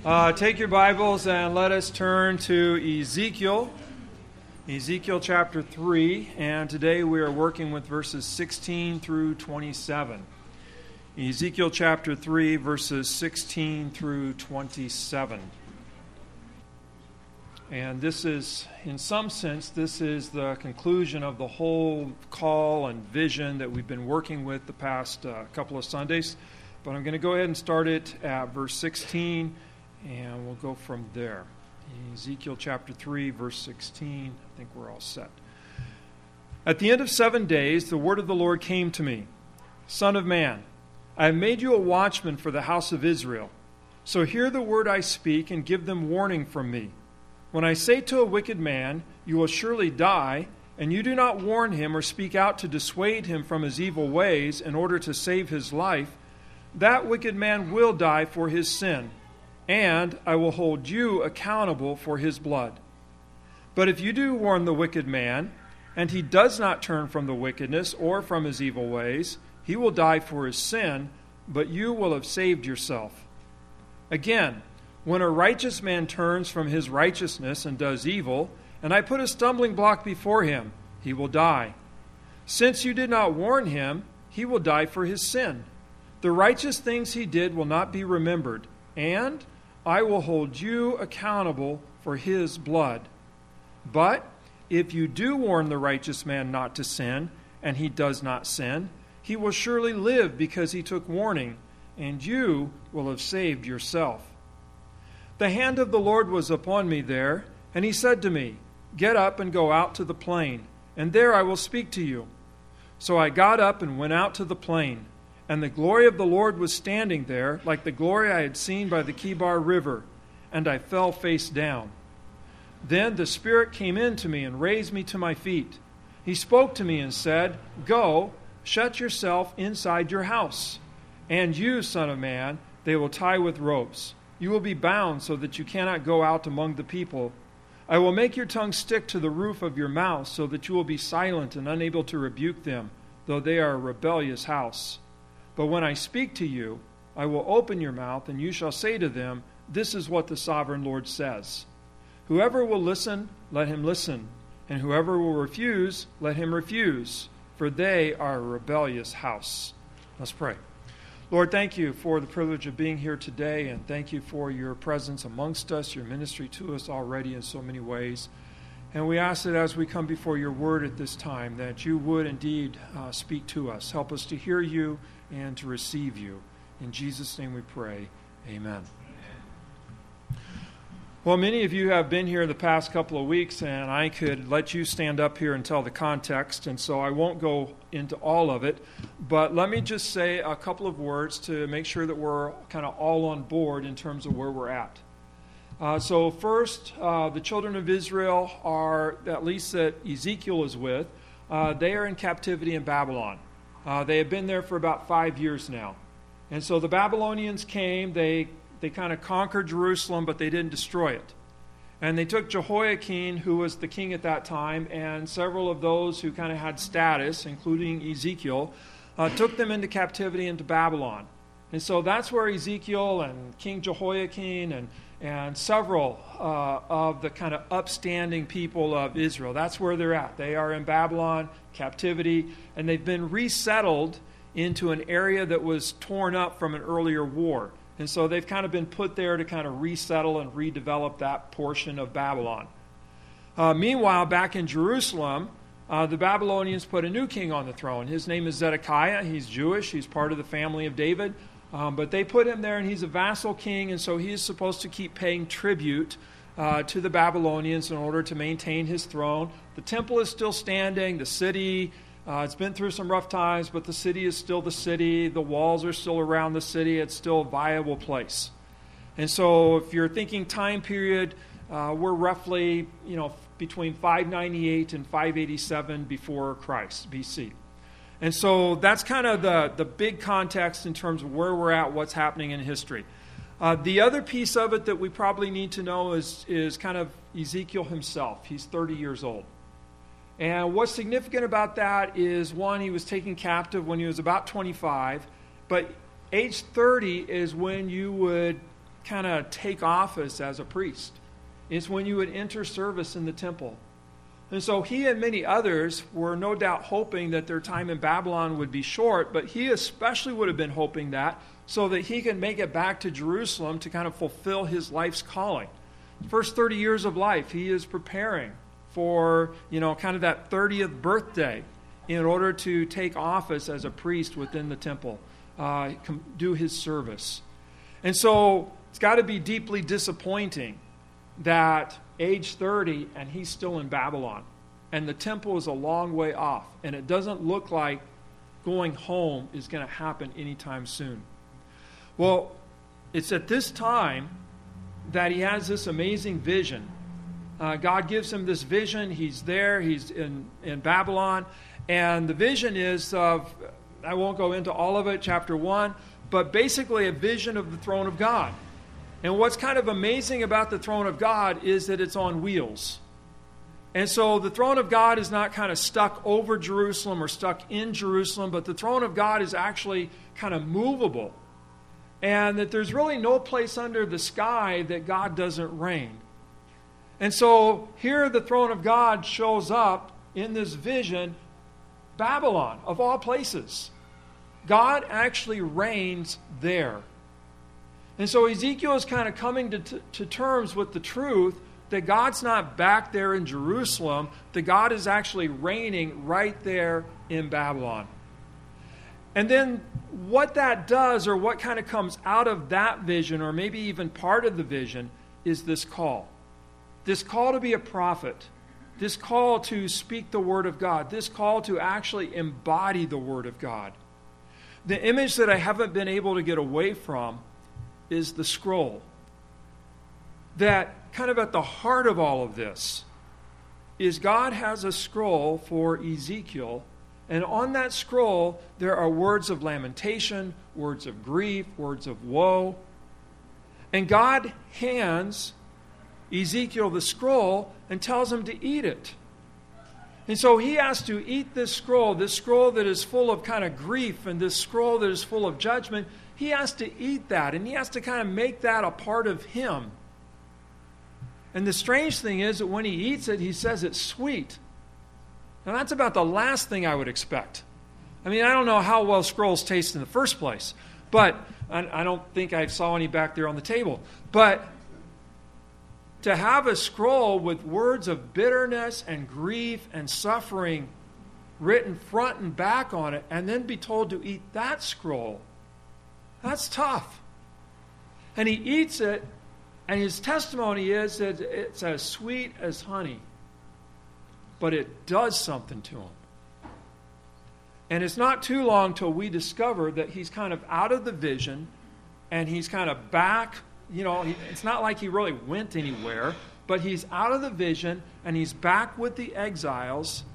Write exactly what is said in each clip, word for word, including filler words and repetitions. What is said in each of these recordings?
Uh, take your Bibles and let us turn to Ezekiel, Ezekiel chapter three, and today we are working with verses sixteen through twenty-seven. Ezekiel chapter three, verses sixteen through twenty-seven. And this is, in some sense, this is the conclusion of the whole call and vision that we've been working with the past uh, couple of Sundays. But I'm going to go ahead and start it at verse sixteen, and we'll go from there. Ezekiel chapter three, verse sixteen. I think we're all set. At the end of seven days, the word of the Lord came to me. Son of man, I have made you a watchman for the house of Israel. So hear the word I speak and give them warning from me. When I say to a wicked man, you will surely die, and you do not warn him or speak out to dissuade him from his evil ways in order to save his life, that wicked man will die for his sin, and I will hold you accountable for his blood. But if you do warn the wicked man, and he does not turn from the wickedness or from his evil ways, he will die for his sin, but you will have saved yourself. Again, when a righteous man turns from his righteousness and does evil, and I put a stumbling block before him, he will die. Since you did not warn him, he will die for his sin. The righteous things he did will not be remembered, and I will hold you accountable for his blood. But if you do warn the righteous man not to sin, and he does not sin, he will surely live because he took warning, and you will have saved yourself. The hand of the Lord was upon me there, and he said to me, Get up and go out to the plain, and there I will speak to you. So I got up and went out to the plain, and the glory of the Lord was standing there, like the glory I had seen by the Kibar River, and I fell face down. Then the Spirit came in to me and raised me to my feet. He spoke to me and said, Go, shut yourself inside your house. And you, son of man, they will tie with ropes. You will be bound so that you cannot go out among the people. I will make your tongue stick to the roof of your mouth so that you will be silent and unable to rebuke them, though they are a rebellious house. But when I speak to you, I will open your mouth, and you shall say to them, This is what the sovereign Lord says. Whoever will listen, let him listen, and whoever will refuse, let him refuse, for they are a rebellious house. Let's pray. Lord, thank you for the privilege of being here today, and thank you for your presence amongst us, your ministry to us already in so many ways. And we ask that as we come before your word at this time, that you would indeed uh, speak to us. Help us to hear you and to receive you. In Jesus' name we pray. Amen. Well, many of you have been here the past couple of weeks, and I could let you stand up here and tell the context, and so I won't go into all of it. But let me just say a couple of words to make sure that we're kind of all on board in terms of where we're at. Uh, so first, uh, the children of Israel are, at least that Ezekiel is with, uh, they are in captivity in Babylon. Uh, they have been there for about five years now. And so the Babylonians came, they They kind of conquered Jerusalem, but they didn't destroy it. And they took Jehoiakim, who was the king at that time, and several of those who kind of had status, including Ezekiel, uh, took them into captivity into Babylon. And so that's where Ezekiel and King Jehoiakim and, and several uh, of the kind of upstanding people of Israel, that's where they're at. They are in Babylon, captivity, and they've been resettled into an area that was torn up from an earlier war. And so they've kind of been put there to kind of resettle and redevelop that portion of Babylon. Uh, meanwhile, back in Jerusalem, uh, the Babylonians put a new king on the throne. His name is Zedekiah. He's Jewish. He's part of the family of David. Um, but they put him there, and he's a vassal king, and so he is supposed to keep paying tribute uh, to the Babylonians in order to maintain his throne. The temple is still standing. The city... Uh, it's been through some rough times, but the city is still the city. The walls are still around the city. It's still a viable place. And so if you're thinking time period, uh, we're roughly, you know, between five ninety-eight and five eighty-seven before Christ, B C. And so that's kind of the, the big context in terms of where we're at, what's happening in history. Uh, the other piece of it that we probably need to know is, is kind of Ezekiel himself. He's thirty years old. And what's significant about that is, one, he was taken captive when he was about twenty-five, but age thirty is when you would kind of take office as a priest. It's when you would enter service in the temple. And so he and many others were no doubt hoping that their time in Babylon would be short, but he especially would have been hoping that so that he could make it back to Jerusalem to kind of fulfill his life's calling. First thirty years of life, he is preparing for, you know, kind of that thirtieth birthday in order to take office as a priest within the temple, uh, do his service. And so it's got to be deeply disappointing that age thirty and he's still in Babylon. And the temple is a long way off. And it doesn't look like going home is going to happen anytime soon. Well, it's at this time that he has this amazing vision. Uh, God gives him this vision. He's there. He's in, in Babylon. And the vision is of, I won't go into all of it, chapter one, but basically a vision of the throne of God. And what's kind of amazing about the throne of God is that it's on wheels. And so the throne of God is not kind of stuck over Jerusalem or stuck in Jerusalem, but the throne of God is actually kind of movable. And that there's really no place under the sky that God doesn't reign. And so here the throne of God shows up in this vision, Babylon, of all places. God actually reigns there. And so Ezekiel is kind of coming to, t- to terms with the truth that God's not back there in Jerusalem, that God is actually reigning right there in Babylon. And then what that does, or what kind of comes out of that vision, or maybe even part of the vision, is this call. This call to be a prophet. This call to speak the word of God. This call to actually embody the word of God. The image that I haven't been able to get away from is the scroll. That kind of at the heart of all of this is God has a scroll for Ezekiel, and on that scroll there are words of lamentation, words of grief, words of woe. And God hands Ezekiel the scroll and tells him to eat it. And so he has to eat this scroll, this scroll that is full of kind of grief and this scroll that is full of judgment. He has to eat that, and he has to kind of make that a part of him. And the strange thing is that when he eats it, he says it's sweet. Now that's about the last thing I would expect. I mean, I don't know how well scrolls taste in the first place, but I, I don't think I saw any back there on the table. But to have a scroll with words of bitterness and grief and suffering written front and back on it, and then be told to eat that scroll, that's tough. And he eats it, and his testimony is that it's as sweet as honey. But it does something to him. And it's not too long till we discover that he's kind of out of the vision, and he's kind of back. You know, he, it's not like he really went anywhere, but he's out of the vision, and he's back with the exiles,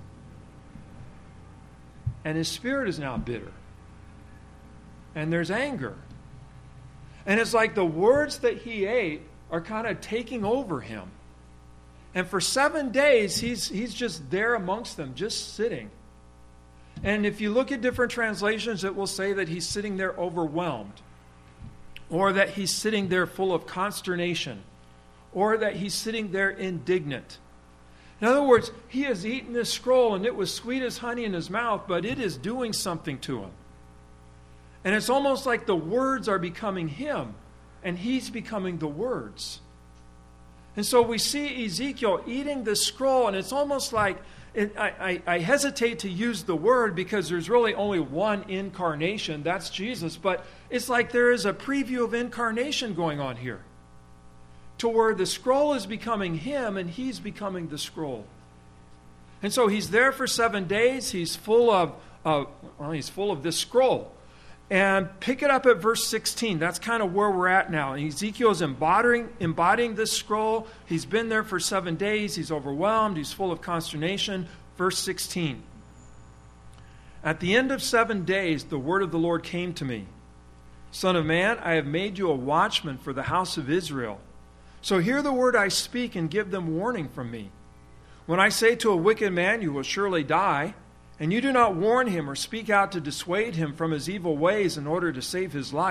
and his spirit is now bitter. And there's anger. And it's like the words that he ate are kind of taking over him. And for seven days, he's, he's just there amongst them, just sitting. And if you look at different translations, it will say that he's sitting there overwhelmed, or that he's sitting there full of consternation, or that he's sitting there indignant. In other words, he has eaten this scroll, and it was sweet as honey in his mouth, but it is doing something to him. And it's almost like the words are becoming him, and he's becoming the words. And so we see Ezekiel eating this scroll, and it's almost like, it, I, I, I hesitate to use the word because there's really only one incarnation, that's Jesus, but it's like there is a preview of incarnation going on here, to where the scroll is becoming him, and he's becoming the scroll. And so he's there for seven days, he's full of, uh, well, he's full of this scroll. And pick it up at verse sixteen. That's kind of where we're at now. Ezekiel is embodying, embodying this scroll. He's been there for seven days. He's overwhelmed. He's full of consternation. Verse sixteen. At the end of seven days, the word of the Lord came to me. Son of man, I have made you a watchman for the house of Israel. So hear the word I speak and give them warning from me. When I say to a wicked man, you will surely die, and you do not warn him or speak out to dissuade him from his evil ways in order to save his life,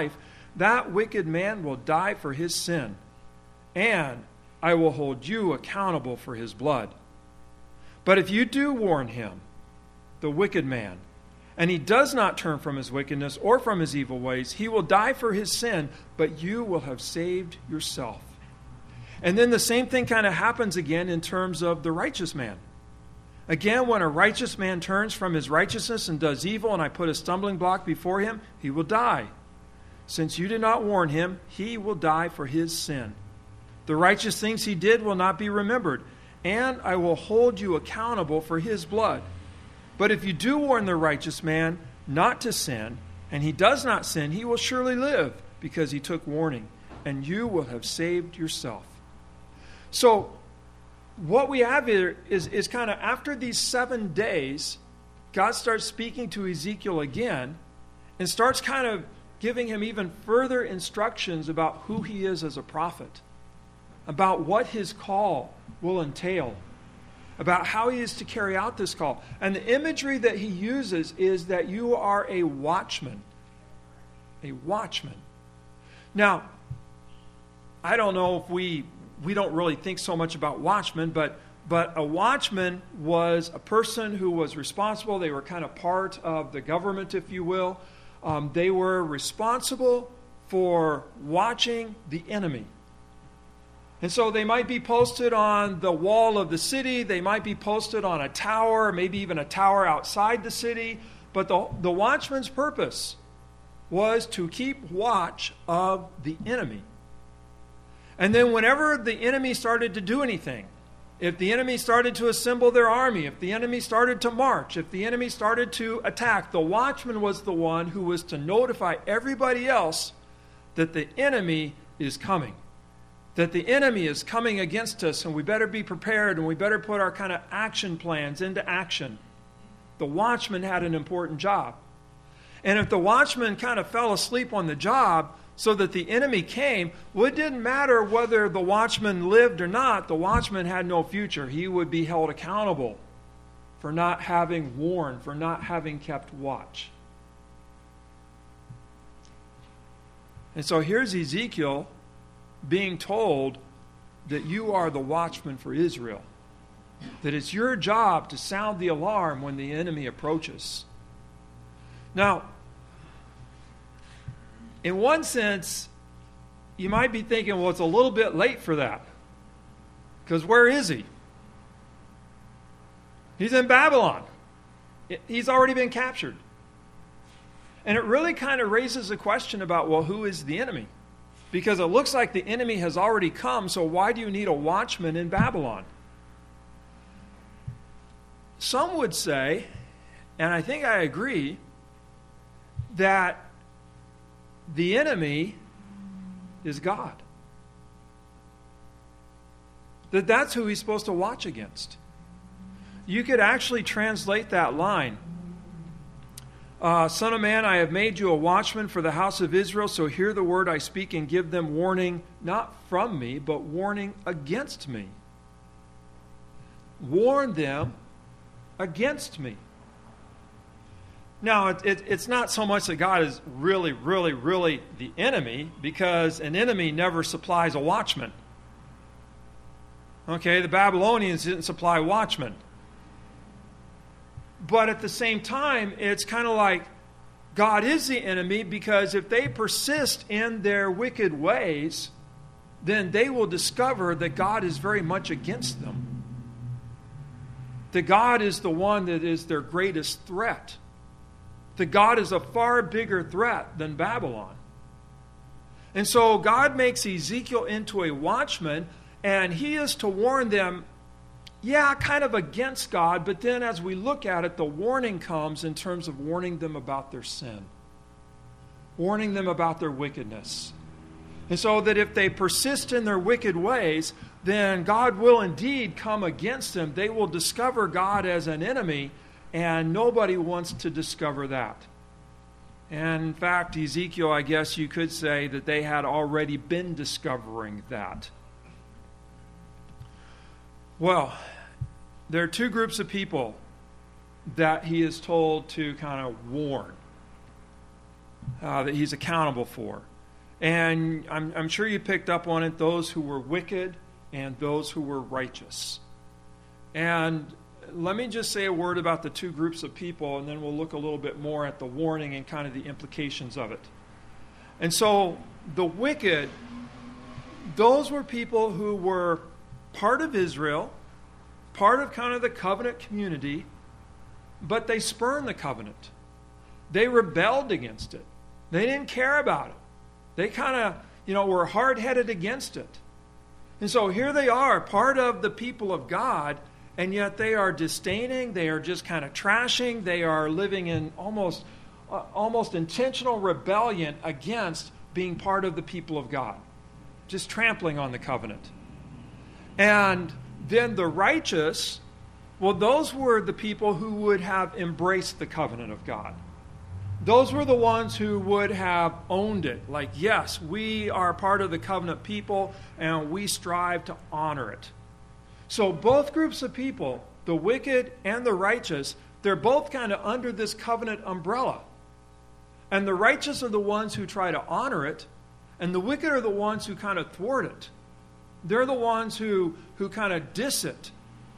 that wicked man will die for his sin, and I will hold you accountable for his blood. But if you do warn him, the wicked man, and he does not turn from his wickedness or from his evil ways, he will die for his sin, but you will have saved yourself. And then the same thing kind of happens again in terms of the righteous man. Again, when a righteous man turns from his righteousness and does evil, and I put a stumbling block before him, he will die. Since you did not warn him, he will die for his sin. The righteous things he did will not be remembered, and I will hold you accountable for his blood. But if you do warn the righteous man not to sin, and he does not sin, he will surely live, because he took warning, and you will have saved yourself. So, what we have here is, is kind of after these seven days, God starts speaking to Ezekiel again and starts kind of giving him even further instructions about who he is as a prophet, about what his call will entail, about how he is to carry out this call. And the imagery that he uses is that you are a watchman. A watchman. Now, I don't know if we... We don't really think so much about watchmen, but but a watchman was a person who was responsible. They were kind of part of the government, if you will. Um, they were responsible for watching the enemy. And so they might be posted on the wall of the city. They might be posted on a tower, maybe even a tower outside the city. But the, the watchman's purpose was to keep watch of the enemy. And then whenever the enemy started to do anything, if the enemy started to assemble their army, if the enemy started to march, if the enemy started to attack, the watchman was the one who was to notify everybody else that the enemy is coming. That the enemy is coming against us, and we better be prepared, and we better put our kind of action plans into action. The watchman had an important job. And if the watchman kind of fell asleep on the job, so that the enemy came, well, it didn't matter whether the watchman lived or not. The watchman had no future. He would be held accountable for not having warned, for not having kept watch. And so here's Ezekiel being told that you are the watchman for Israel. That it's your job to sound the alarm when the enemy approaches. Now, in one sense, you might be thinking, well, it's a little bit late for that. Because where is he? He's in Babylon. He's already been captured. And it really kind of raises a question about, well, who is the enemy? Because it looks like the enemy has already come, so why do you need a watchman in Babylon? Some would say, and I think I agree, that the enemy is God. That that's who he's supposed to watch against. You could actually translate that line. Uh, Son of man, I have made you a watchman for the house of Israel, so hear the word I speak and give them warning, not from me, but warning against me. Warn them against me. Now, it, it, it's not so much that God is really, really, really the enemy, because an enemy never supplies a watchman. Okay, the Babylonians didn't supply watchmen. But at the same time, it's kind of like God is the enemy, because if they persist in their wicked ways, then they will discover that God is very much against them. That God is the one that is their greatest threat. That God is a far bigger threat than Babylon. And so God makes Ezekiel into a watchman, and he is to warn them, yeah, kind of against God, but then as we look at it, the warning comes in terms of warning them about their sin. Warning them about their wickedness. And so that if they persist in their wicked ways, then God will indeed come against them. They will discover God as an enemy, and nobody wants to discover that. And in fact, Ezekiel, I guess you could say that they had already been discovering that. Well, there are two groups of people that he is told to kind of warn, uh, that he's accountable for. And I'm, I'm sure you picked up on it, those who were wicked and those who were righteous. And let me just say a word about the two groups of people, and then we'll look a little bit more at the warning and kind of the implications of it. And so the wicked, those were people who were part of Israel, part of kind of the covenant community, but they spurned the covenant. They rebelled against it. They didn't care about it. They kind of, you know, were hard-headed against it. And so here they are, part of the people of God, and yet they are disdaining, they are just kind of trashing, they are living in almost, uh, almost intentional rebellion against being part of the people of God. Just trampling on the covenant. And then the righteous, well, those were the people who would have embraced the covenant of God. Those were the ones who would have owned it. Like, yes, we are part of the covenant people, and we strive to honor it. So both groups of people, the wicked and the righteous, they're both kind of under this covenant umbrella. And the righteous are the ones who try to honor it, and the wicked are the ones who kind of thwart it. They're the ones who, who kind of diss it.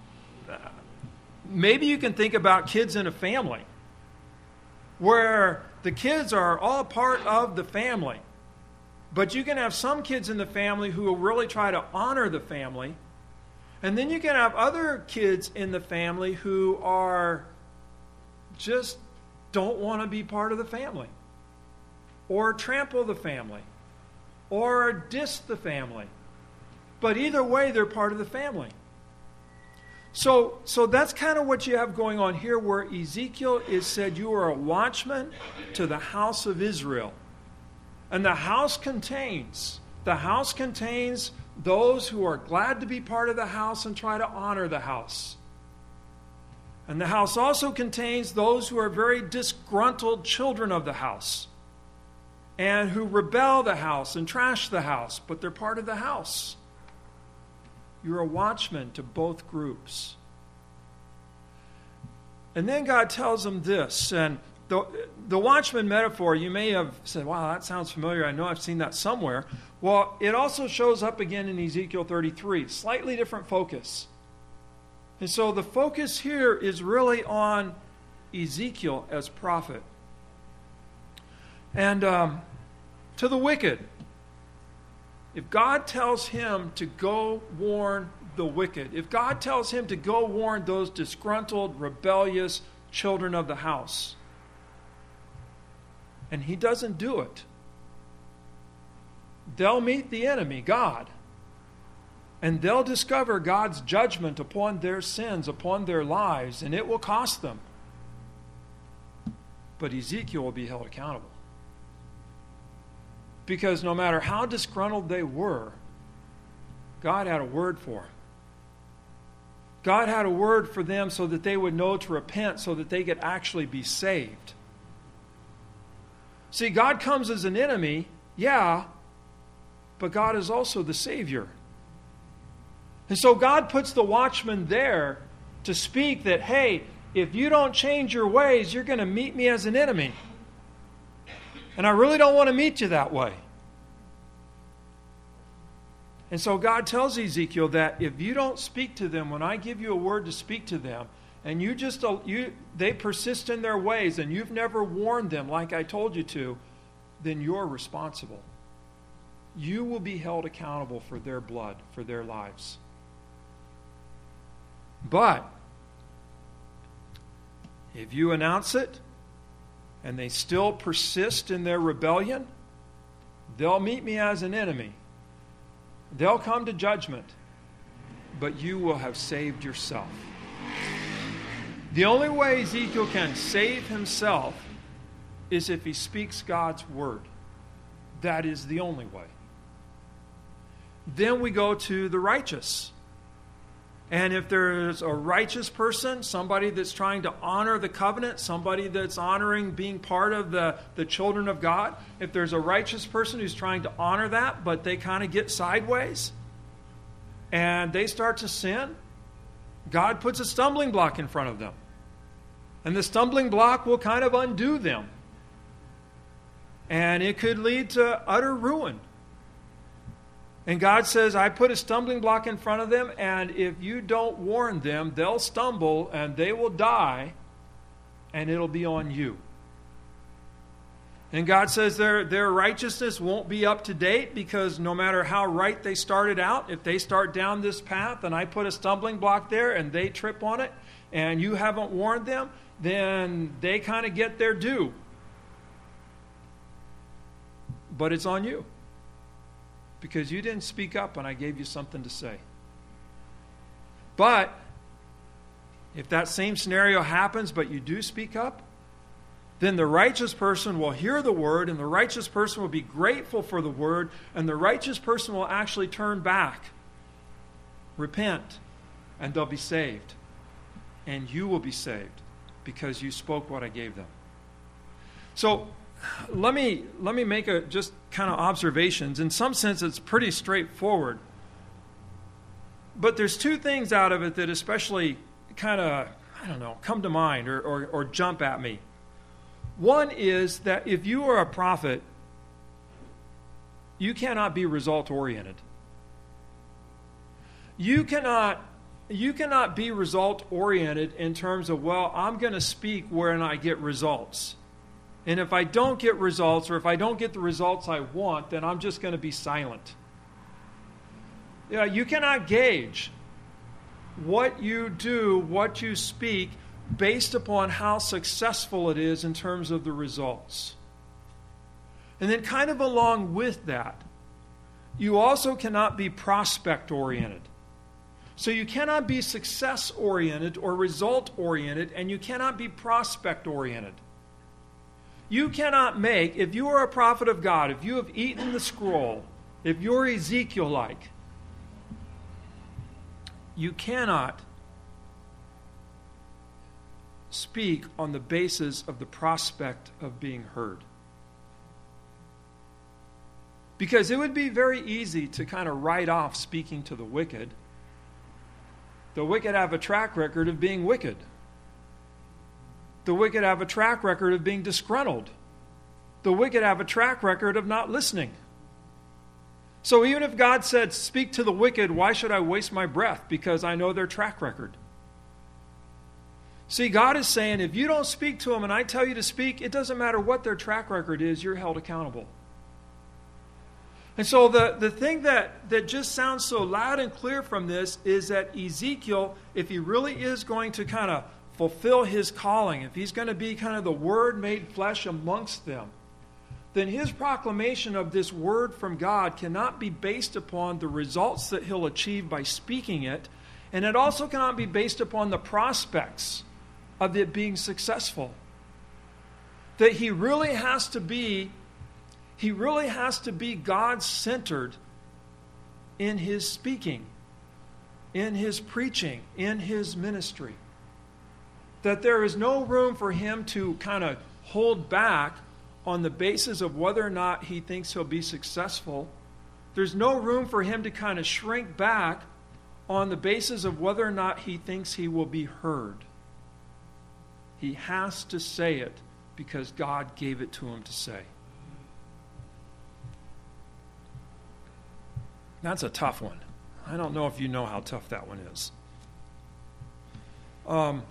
Maybe you can think about kids in a family, where the kids are all part of the family. But you can have some kids in the family who will really try to honor the family. And then you can have other kids in the family who are just don't want to be part of the family, or trample the family, or diss the family. But either way, they're part of the family. So, so that's kind of what you have going on here, where Ezekiel is said, you are a watchman to the house of Israel. And the house contains, the house contains those who are glad to be part of the house and try to honor the house. And the house also contains those who are very disgruntled children of the house, and who rebel the house and trash the house, but they're part of the house. You're a watchman to both groups. And then God tells them this, and the, the watchman metaphor, you may have said, wow, that sounds familiar. I know I've seen that somewhere. Well, it also shows up again in Ezekiel thirty-three, slightly different focus. And so the focus here is really on Ezekiel as prophet. And um, to the wicked, if God tells him to go warn the wicked, if God tells him to go warn those disgruntled, rebellious children of the house, and he doesn't do it, they'll meet the enemy, God, and they'll discover God's judgment upon their sins, upon their lives, and it will cost them. But Ezekiel will be held accountable. Because no matter how disgruntled they were, God had a word for them. God had a word for them so that they would know to repent, so that they could actually be saved. See, God comes as an enemy, yeah, but God is also the Savior. And so God puts the watchman there to speak that, hey, if you don't change your ways, you're going to meet me as an enemy. And I really don't want to meet you that way. And so God tells Ezekiel that if you don't speak to them, when I give you a word to speak to them, and you just you they persist in their ways, and you've never warned them like I told you to, then you're responsible. You will be held accountable for their blood, for their lives. But if you announce it, and they still persist in their rebellion, they'll meet me as an enemy. They'll come to judgment, but you will have saved yourself. The only way Ezekiel can save himself is if he speaks God's word. That is the only way. Then we go to the righteous. And if there's a righteous person, somebody that's trying to honor the covenant, somebody that's honoring being part of the, the children of God, if there's a righteous person who's trying to honor that, but they kind of get sideways and they start to sin, God puts a stumbling block in front of them. And the stumbling block will kind of undo them. And it could lead to utter ruin. And God says, I put a stumbling block in front of them, and if you don't warn them, they'll stumble and they will die, and it'll be on you. And God says their, their righteousness won't be up to date, because no matter how right they started out, if they start down this path and I put a stumbling block there and they trip on it and you haven't warned them, then they kind of get their due. But it's on you, because you didn't speak up and I gave you something to say. But if that same scenario happens, but you do speak up, then the righteous person will hear the word, and the righteous person will be grateful for the word, and the righteous person will actually turn back, repent, and they'll be saved. And you will be saved because you spoke what I gave them. So let me let me make a just kind of observations. In some sense, it's pretty straightforward. But there's two things out of it that especially kind of, I don't know, come to mind or, or, or jump at me. One is that if you are a prophet, you cannot be result-oriented. You cannot, you cannot be result-oriented in terms of, well, I'm going to speak when I get results. And if I don't get results, or if I don't get the results I want, then I'm just going to be silent. Yeah, you cannot gauge what you do, what you speak, based upon how successful it is in terms of the results. And then kind of along with that, you also cannot be prospect-oriented. So you cannot be success-oriented or result-oriented, and you cannot be prospect-oriented. You cannot make, if you are a prophet of God, if you have eaten the scroll, if you're Ezekiel-like, you cannot speak on the basis of the prospect of being heard. Because it would be very easy to kind of write off speaking to the wicked. The wicked have a track record of being wicked. The wicked have a track record of being disgruntled. The wicked have a track record of not listening. So even if God said, speak to the wicked, why should I waste my breath? Because I know their track record. See, God is saying, if you don't speak to them and I tell you to speak, it doesn't matter what their track record is, you're held accountable. And so the, the thing that, that just sounds so loud and clear from this is that Ezekiel, if he really is going to kind of fulfill his calling, if he's going to be kind of the Word made flesh amongst them, then his proclamation of this word from God cannot be based upon the results that he'll achieve by speaking it, and it also cannot be based upon the prospects of it being successful. That he really has to be, he really has to be God-centered in his speaking, in his preaching, in his ministry. That there is no room for him to kind of hold back on the basis of whether or not he thinks he'll be successful. There's no room for him to kind of shrink back on the basis of whether or not he thinks he will be heard. He has to say it because God gave it to him to say. That's a tough one. I don't know if you know how tough that one is. Um,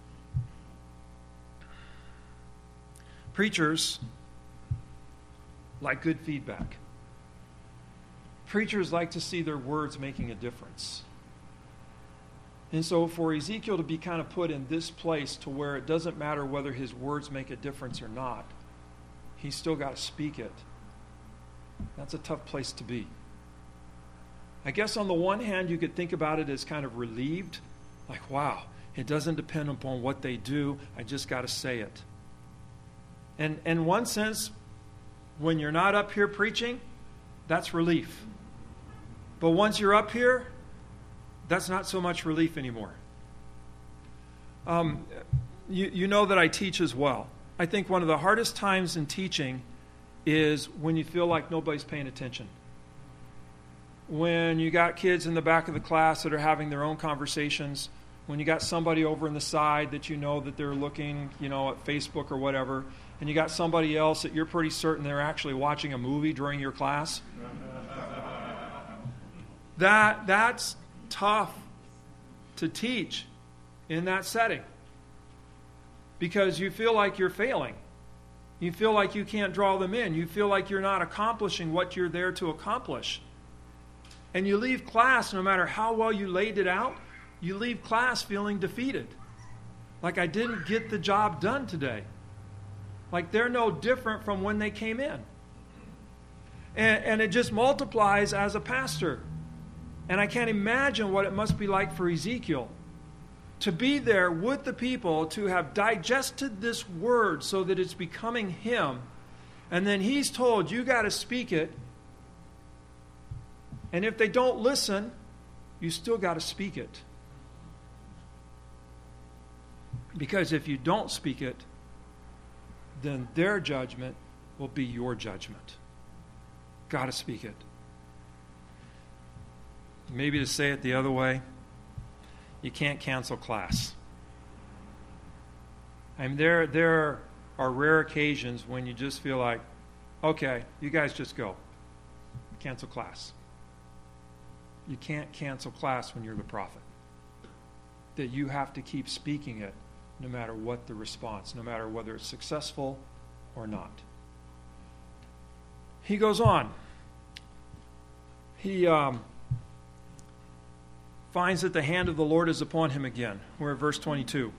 preachers like good feedback. Preachers like to see their words making a difference. And so for Ezekiel to be kind of put in this place to where it doesn't matter whether his words make a difference or not, he's still got to speak it. That's a tough place to be. I guess on the one hand, you could think about it as kind of relieved. Like, wow, it doesn't depend upon what they do. I just got to say it. And in one sense, when you're not up here preaching, that's relief. But once you're up here, that's not so much relief anymore. Um, you, you know that I teach as well. I think one of the hardest times in teaching is when you feel like nobody's paying attention. When you got kids in the back of the class that are having their own conversations, when you got somebody over in the side that you know that they're looking, you know, at Facebook or whatever, and you got somebody else that you're pretty certain they're actually watching a movie during your class. That that's tough to teach in that setting, because you feel like you're failing. You feel like you can't draw them in. You feel like you're not accomplishing what you're there to accomplish. And you leave class, no matter how well you laid it out, you leave class feeling defeated. Like, I didn't get the job done today. Like, they're no different from when they came in. And, and it just multiplies as a pastor. And I can't imagine what it must be like for Ezekiel to be there with the people, to have digested this word so that it's becoming him. And then he's told, you got to speak it. And if they don't listen, you still got to speak it. Because if you don't speak it, then their judgment will be your judgment. Got to speak it. Maybe to say it the other way, you can't cancel class. I mean, there, there are rare occasions when you just feel like, okay, you guys just go. Cancel class. You can't cancel class when you're the prophet. That you have to keep speaking it no matter what the response, no matter whether it's successful or not. He goes on. He um, finds that the hand of the Lord is upon him again. We're at verse twenty-two.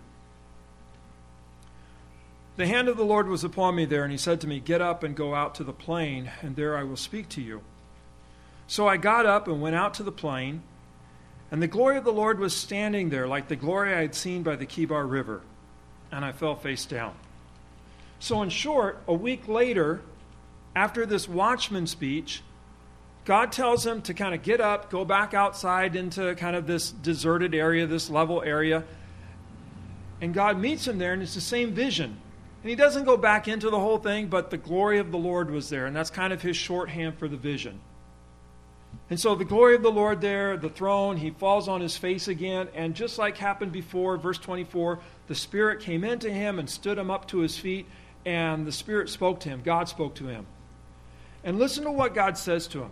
The hand of the Lord was upon me there, and he said to me, get up and go out to the plain, and there I will speak to you. So I got up and went out to the plain, and the glory of the Lord was standing there, like the glory I had seen by the Kibar River, and I fell face down. So in short, a week later, after this watchman speech, God tells him to kind of get up, go back outside into kind of this deserted area, this level area. And God meets him there, and it's the same vision. And he doesn't go back into the whole thing, but the glory of the Lord was there. And that's kind of his shorthand for the vision. And so the glory of the Lord there, the throne, he falls on his face again. And just like happened before, verse twenty-four, the Spirit came into him and stood him up to his feet. And the Spirit spoke to him. God spoke to him. And listen to what God says to him.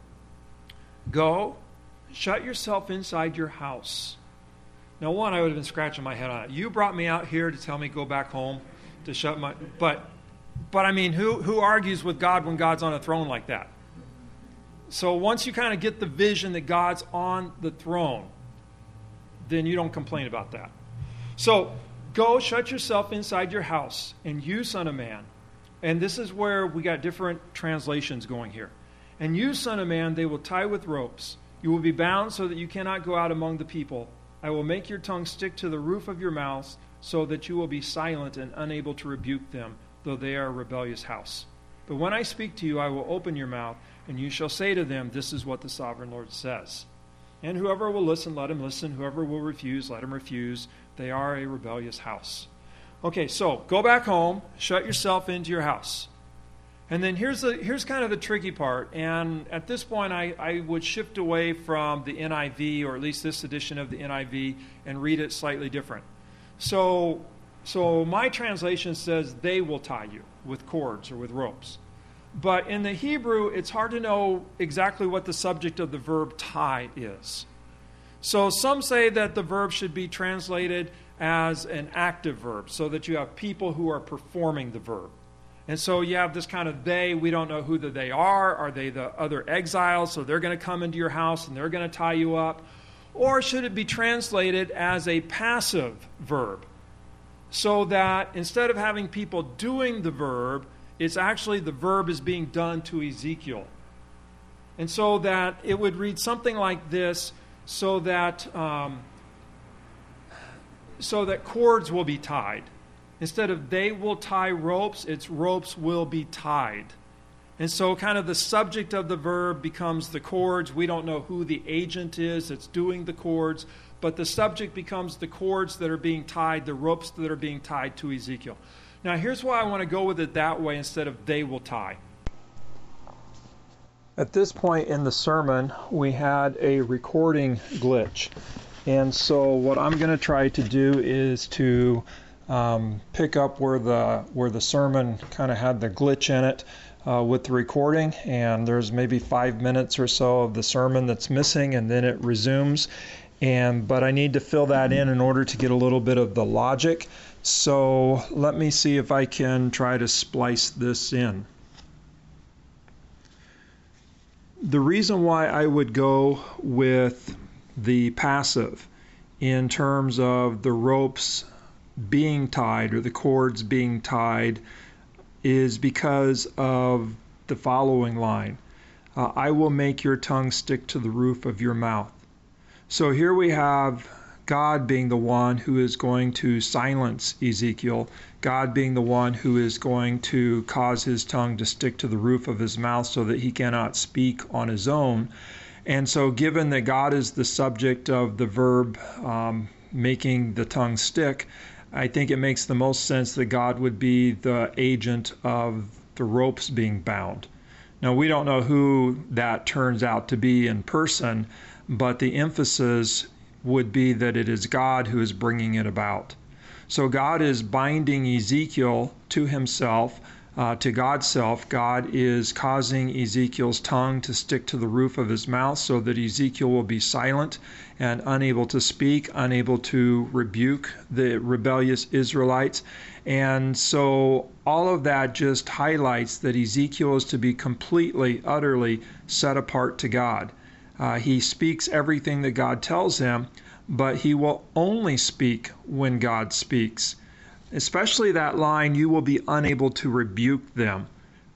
Go, shut yourself inside your house. Now, one, I would have been scratching my head on it. You brought me out here to tell me go back home, to shut my... But, but I mean, who, who argues with God when God's on a throne like that? So once you kind of get the vision that God's on the throne, then you don't complain about that. So, go, shut yourself inside your house, and you, son of man. And this is where we got different translations going here. And you, son of man, they will tie with ropes. You will be bound so that you cannot go out among the people. I will make your tongue stick to the roof of your mouth so that you will be silent and unable to rebuke them, though they are a rebellious house. But when I speak to you, I will open your mouth, and you shall say to them, this is what the sovereign Lord says. And whoever will listen, let him listen. Whoever will refuse, let him refuse. They are a rebellious house. Okay, so go back home, shut yourself into your house. And then here's the here's kind of the tricky part. And at this point, I, I would shift away from the N I V, or at least this edition of the N I V, and read it slightly different. So, so my translation says, they will tie you with cords or with ropes. But in the Hebrew, it's hard to know exactly what the subject of the verb tie is. So some say that the verb should be translated as an active verb, so that you have people who are performing the verb. And so you have this kind of they, we don't know who the they are. Are they the other exiles? So they're going to come into your house and they're going to tie you up. Or should it be translated as a passive verb? So that instead of having people doing the verb, it's actually the verb is being done to Ezekiel. And so that it would read something like this, so that, um, so that cords will be tied. Instead of they will tie ropes, it's ropes will be tied. And so kind of the subject of the verb becomes the cords. We don't know who the agent is that's doing the cords, but the subject becomes the cords that are being tied, the ropes that are being tied to Ezekiel. Now here's why I want to go with it that way instead of they will tie. At this point in the sermon, we had a recording glitch. And so what I'm going to try to do is to um, pick up where the where the sermon kind of had the glitch in it uh, with the recording, and there's maybe five minutes or so of the sermon that's missing, and then it resumes. And but I need to fill that in in order to get a little bit of the logic. So let me see if I can try to splice this in. The reason why I would go with the passive in terms of the ropes being tied or the cords being tied is because of the following line. Uh, I will make your tongue stick to the roof of your mouth. So here we have God being the one who is going to silence Ezekiel, God being the one who is going to cause his tongue to stick to the roof of his mouth so that he cannot speak on his own. And so given that God is the subject of the verb um, making the tongue stick, I think it makes the most sense that God would be the agent of the ropes being bound. Now, we don't know who that turns out to be in person, but the emphasis would be that it is God who is bringing it about. So God is binding Ezekiel to himself, uh, to God's self. God is causing Ezekiel's tongue to stick to the roof of his mouth so that Ezekiel will be silent and unable to speak, unable to rebuke the rebellious Israelites. And so all of that just highlights that Ezekiel is to be completely, utterly set apart to God. Uh, he speaks everything that God tells him, but he will only speak when God speaks. Especially that line, you will be unable to rebuke them.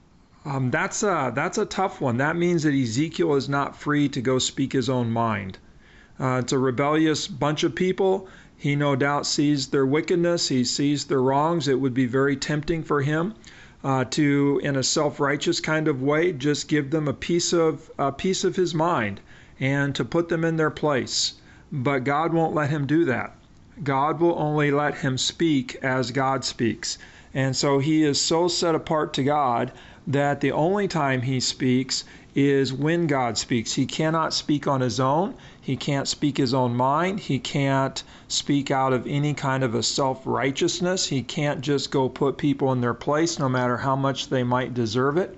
Um, that's a, that's a tough one. That means that Ezekiel is not free to go speak his own mind. Uh, it's a rebellious bunch of people. He no doubt sees their wickedness. He sees their wrongs. It would be very tempting for him uh, to, in a self-righteous kind of way, just give them a piece of a piece of his mind and to put them in their place. But God won't let him do that. God will only let him speak as God speaks. And so he is so set apart to God that the only time he speaks is when God speaks. He cannot speak on his own. He can't speak his own mind. He can't speak out of any kind of a self-righteousness. He can't just go put people in their place no matter how much they might deserve it.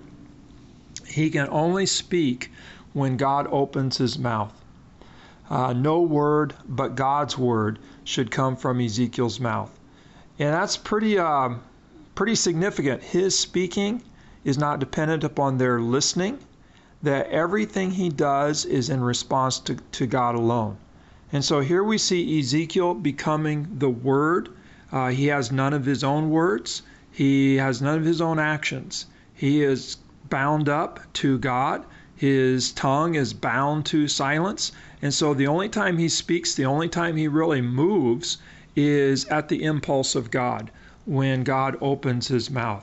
He can only speak when God opens his mouth. Uh, no word but God's word should come from Ezekiel's mouth. And that's pretty, uh, pretty significant. His speaking is not dependent upon their listening, that everything he does is in response to, to God alone. And so here we see Ezekiel becoming the Word. Uh, he has none of his own words. He has none of his own actions. He is bound up to God. His tongue is bound to silence. And so the only time he speaks, the only time he really moves is at the impulse of God, when God opens his mouth.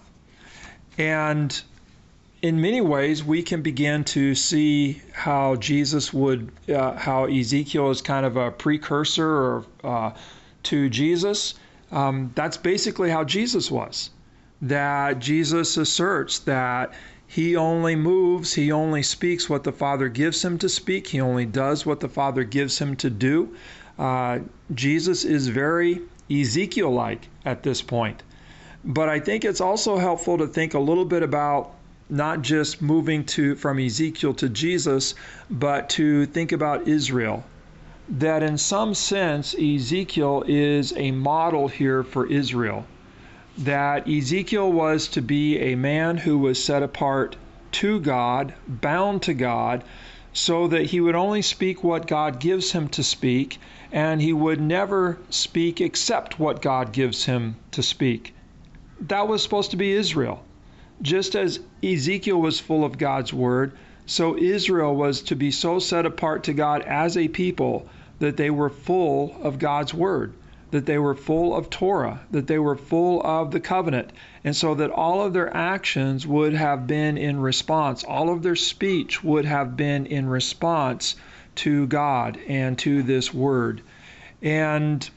And in many ways, we can begin to see how Jesus would, uh, how Ezekiel is kind of a precursor or, uh, to Jesus. Um, that's basically how Jesus was. That Jesus asserts that he only moves, he only speaks what the Father gives him to speak. He only does what the Father gives him to do. Uh, Jesus is very Ezekiel-like at this point. But I think it's also helpful to think a little bit about not just moving to from Ezekiel to Jesus, but to think about Israel. That in some sense, Ezekiel is a model here for Israel. That Ezekiel was to be a man who was set apart to God, bound to God, so that he would only speak what God gives him to speak, and he would never speak except what God gives him to speak. That was supposed to be Israel. Just as Ezekiel was full of God's word, so Israel was to be so set apart to God as a people that they were full of God's word, that they were full of Torah, that they were full of the covenant, and so that all of their actions would have been in response, all of their speech would have been in response to God and to this word. And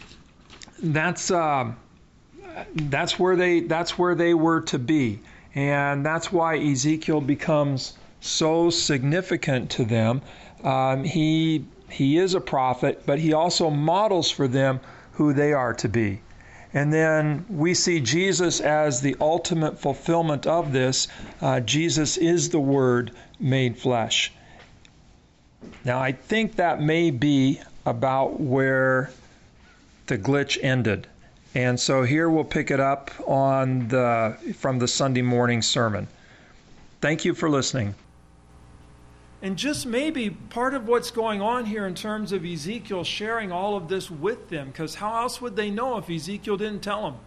that's uh, that's where they that's where they were to be. And that's why Ezekiel becomes so significant to them. Um, he he is a prophet, but he also models for them who they are to be. And then we see Jesus as the ultimate fulfillment of this. Uh, Jesus is the Word made flesh. Now, I think that may be about where the glitch ended. And so here we'll pick it up on the from the Sunday morning sermon. Thank you for listening. And just maybe part of what's going on here in terms of Ezekiel sharing all of this with them, because how else would they know if Ezekiel didn't tell them?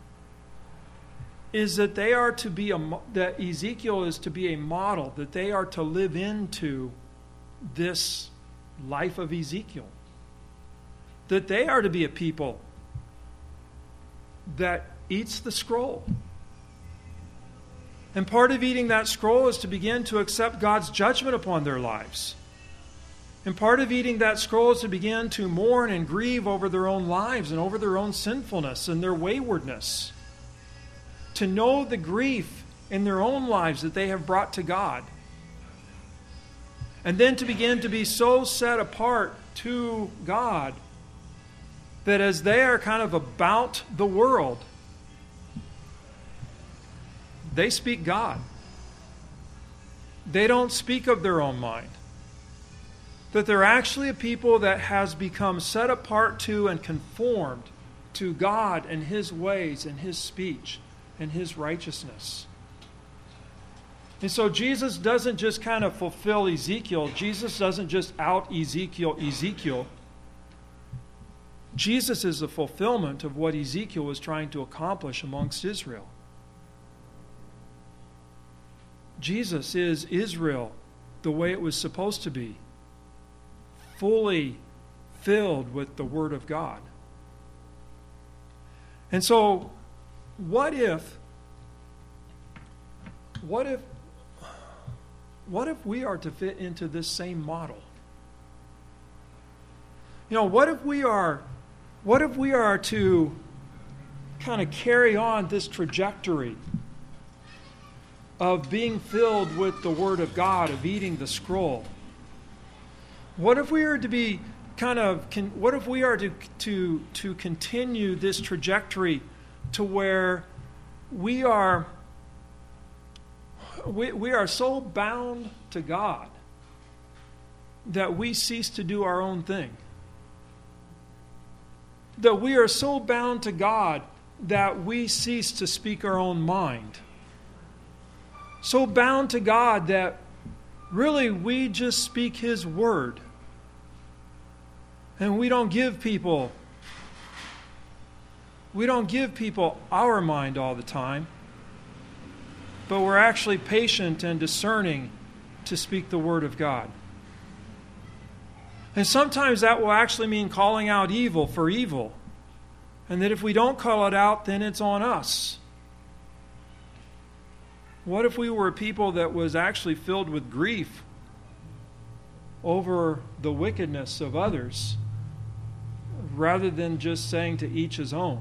Is that they are to be a that Ezekiel is to be a model, that they are to live into this life of Ezekiel. That they are to be a people that eats the scroll. And part of eating that scroll is to begin to accept God's judgment upon their lives. And part of eating that scroll is to begin to mourn and grieve over their own lives and over their own sinfulness and their waywardness. To know the grief in their own lives that they have brought to God. And then to begin to be so set apart to God that as they are kind of about the world, they speak God. They don't speak of their own mind. That they're actually a people that has become set apart to and conformed to God and His ways and His speech and His righteousness. And so Jesus doesn't just kind of fulfill Ezekiel. Jesus doesn't just out Ezekiel Ezekiel. Jesus is the fulfillment of what Ezekiel was trying to accomplish amongst Israel. Jesus is Israel the way it was supposed to be, fully filled with the Word of God. And so, what if, what if, what if we are to fit into this same model? You know, what if we are, what if we are to kind of carry on this trajectory of being filled with the Word of God, of eating the scroll? What if we are to be kind of, what if we are to, to, to continue this trajectory to where we are, we, we are so bound to God that we cease to do our own thing? That we are so bound to God that we cease to speak our own mind? So bound to God that really we just speak His Word. And we don't give people, we don't give people our mind all the time, but we're actually patient and discerning to speak the Word of God. And sometimes that will actually mean calling out evil for evil. And that if we don't call it out, then it's on us. What if we were a people that was actually filled with grief over the wickedness of others, rather than just saying to each his own?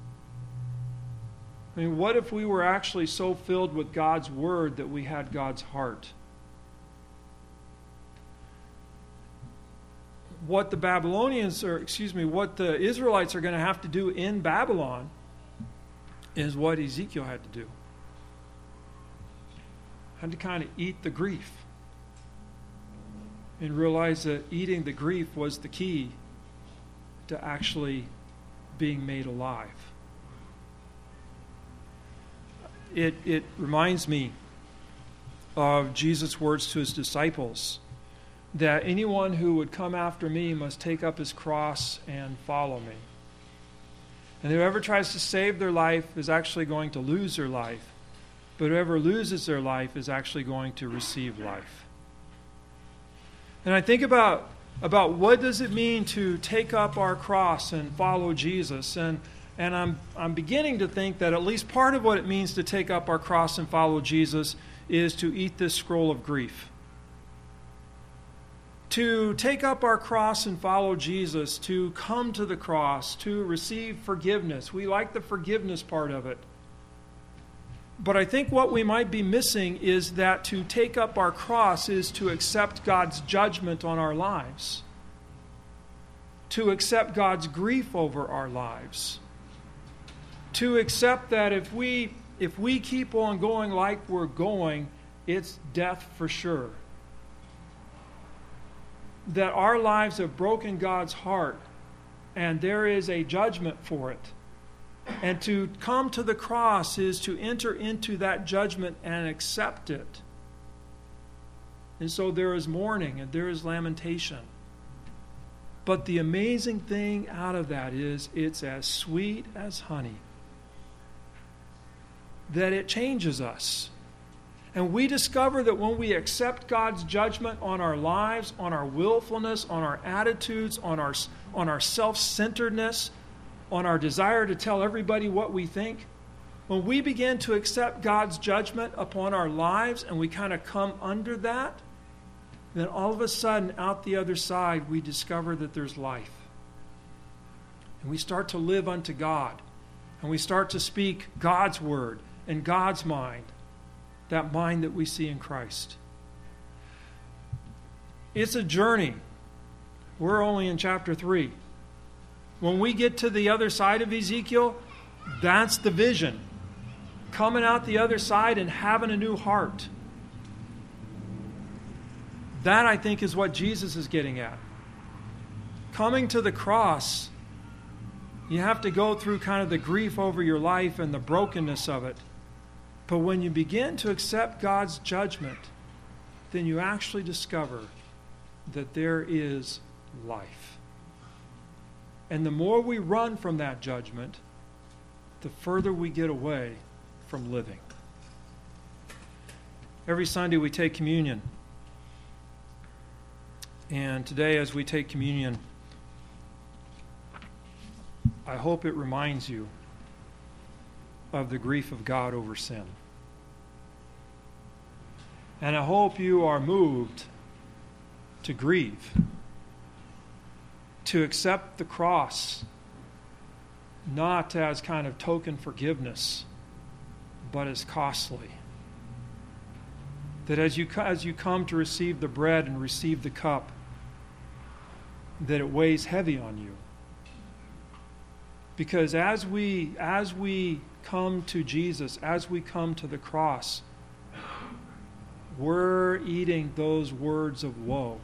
I mean, what if we were actually so filled with God's Word that we had God's heart? What the Babylonians, or excuse me, what the Israelites are going to have to do in Babylon is what Ezekiel had to do. Had to kind of eat the grief and realize that eating the grief was the key to actually being made alive. It, it reminds me of Jesus' words to His disciples, that anyone who would come after me must take up his cross and follow me. And whoever tries to save their life is actually going to lose their life. But whoever loses their life is actually going to receive life. And I think about, about what does it mean to take up our cross and follow Jesus. And, and I'm, I'm beginning to think that at least part of what it means to take up our cross and follow Jesus is to eat this scroll of grief. To take up our cross and follow Jesus, to come to the cross, to receive forgiveness. We like the forgiveness part of it. But I think what we might be missing is that to take up our cross is to accept God's judgment on our lives. To accept God's grief over our lives. To accept that if we if we keep on going like we're going, it's death for sure. That our lives have broken God's heart, and there is a judgment for it. And to come to the cross is to enter into that judgment and accept it. And so there is mourning and there is lamentation. But the amazing thing out of that is it's as sweet as honey. That it changes us. And we discover that when we accept God's judgment on our lives, on our willfulness, on our attitudes, on our, on our self-centeredness, on our desire to tell everybody what we think, when we begin to accept God's judgment upon our lives and we kind of come under that, then all of a sudden, out the other side, we discover that there's life. And we start to live unto God. And we start to speak God's word and God's mind, that mind that we see in Christ. It's a journey. We're only in chapter three. When we get to the other side of Ezekiel, that's the vision. Coming out the other side and having a new heart. That, I think, is what Jesus is getting at. Coming to the cross, you have to go through kind of the grief over your life and the brokenness of it. But when you begin to accept God's judgment, then you actually discover that there is life. And the more we run from that judgment, the further we get away from living. Every Sunday we take communion. And today as we take communion, I hope it reminds you of the grief of God over sin. And I hope you are moved to grieve, to accept the cross, not as kind of token forgiveness, but as costly. That as you, as you come to receive the bread and receive the cup, that it weighs heavy on you. Because as we, as we come to Jesus, as we come to the cross, we're eating those words of woe.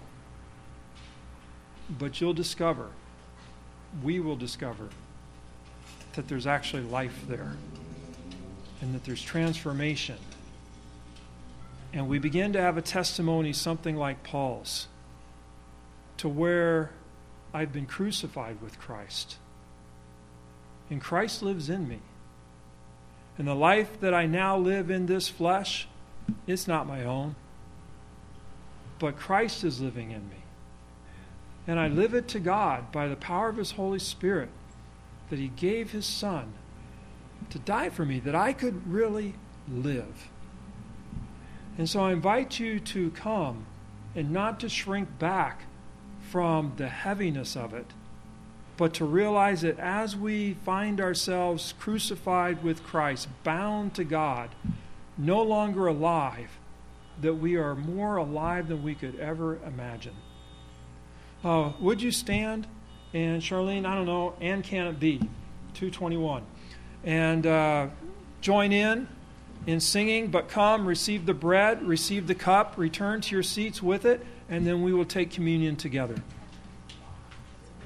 But you'll discover, we will discover, that there's actually life there. And that there's transformation. And we begin to have a testimony something like Paul's, to where I've been crucified with Christ. And Christ lives in me. And the life that I now live in this flesh, it's not my own. But Christ is living in me. And I live it to God by the power of His Holy Spirit, that He gave His Son to die for me, that I could really live. And so I invite you to come and not to shrink back from the heaviness of it, but to realize that as we find ourselves crucified with Christ, bound to God, no longer alive, that we are more alive than we could ever imagine. Uh, would you stand? And Charlene, I don't know, and can it be? two twenty-one. And uh, join in in singing, but come, receive the bread, receive the cup, return to your seats with it, and then we will take communion together.